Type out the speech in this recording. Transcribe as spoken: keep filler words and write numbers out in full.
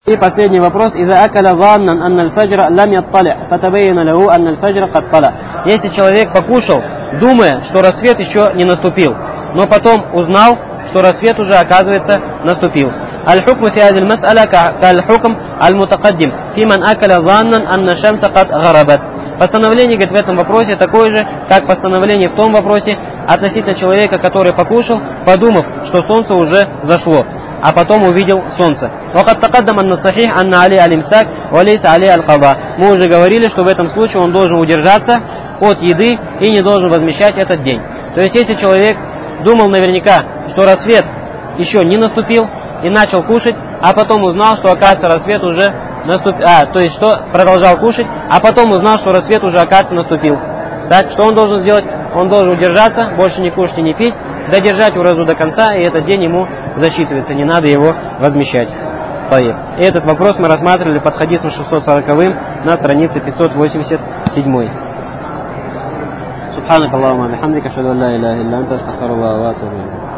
И последний вопрос. Иза акаля заннан анна аль-фаджра лам яттали, фатабайяна лаху анна аль-фаджра кад тала. Если человек покушал, думая, что рассвет еще не наступил, но потом узнал, что рассвет уже, оказывается, наступил. Аль-хукм фи хазил мас'аля каль-хукм аль-мутакаддим фи ман акаля заннан анна шамса кад гарабат. Постановление, говорит, в этом вопросе такое же, как постановление в том вопросе относительно человека, который покушал, подумав, что солнце уже зашло, а потом увидел солнце. Мы уже говорили, что в этом случае он должен удержаться от еды и не должен возмещать этот день. То есть, если человек думал наверняка, что рассвет еще не наступил и начал кушать, а потом узнал, что, оказывается, рассвет уже наступил, а, то есть, что продолжал кушать, а потом узнал, что рассвет уже, оказывается, наступил. Так, что он должен сделать? Он должен удержаться, больше не кушать и не пить, додержать уразу до конца, и этот день ему засчитывается, не надо его возмещать. И этот вопрос мы рассматривали под хадисом шестьсот сороковым на странице пятьсот восемьдесят семь. Субханак Аллахумма бихамдика, ашхаду ан ла иляха илля анта, астагфирука ва атубу илейк.